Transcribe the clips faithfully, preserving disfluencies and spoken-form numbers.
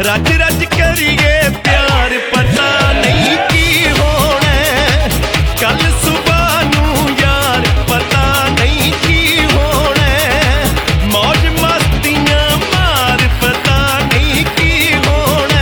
रज रज करिए प्यार पता नहीं की होना कल सुबह नू यार पता नहीं की होना मौज मस्तियां मार पता नहीं की होना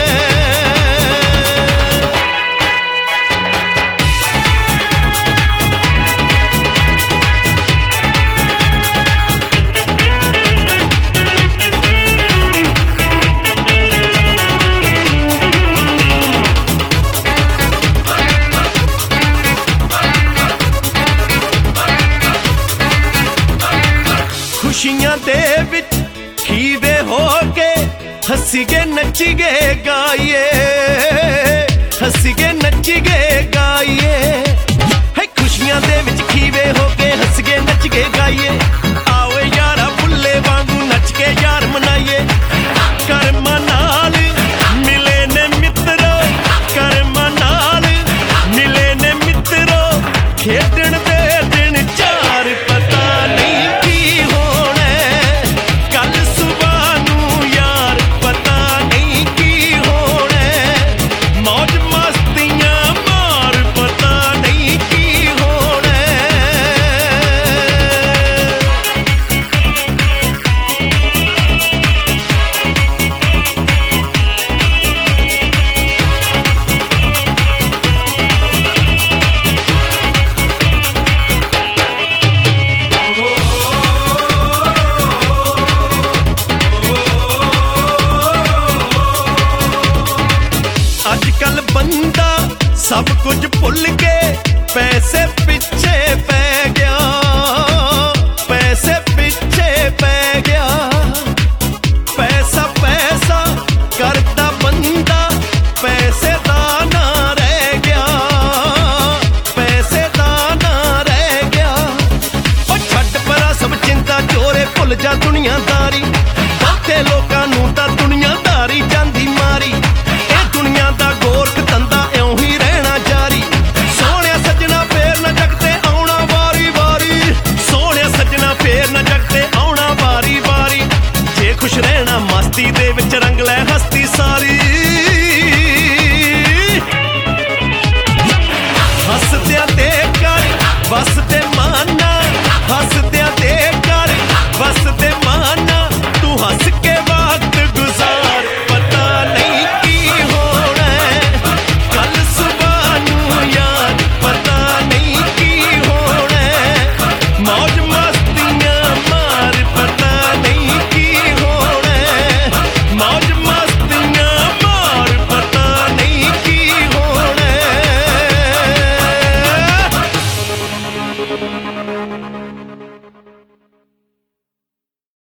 खुशियां दे विच खीवे हो के हसीगे नचीगे गाइए हसीगे नचीगे गाइए है खुशियां दे विच खीवे हो के हसीगे नचगे गाइए आओ यारा बुल्ले वांगू नच के यार मनाइए कर्म नाल मिले ने मित्रो कर्म नाल मिले ने मित्रो खेडण दे दिन चार पता नहीं अजकल बंदा सब कुछ भुल के पैसे पिछे पै गया पैसे पिछे पै गया पैसा पैसा करता बंदा पैसे दा ना रह गया पैसे दा ना रह गया ओ छड्ड परा सब चिंता चोरे भुल जा दुनियादारी बहुते लोकां नूं तां दुनियादारी जांदी मारी दुनिया दा गोरख धंधा इउं ही रहना जारी सोहणिया सजना फेर न जगते आउणा वारी वारी सोहणिया सजना फेर न जगते आउणा वारी वारी जे खुश रहना मस्ती दे विच रंग लै हस्ती सारी हसदियां ते कर बस ते माना हसदियां ते कर बस ते माना तू हस के वक्त गुजार पता नहीं Thank you.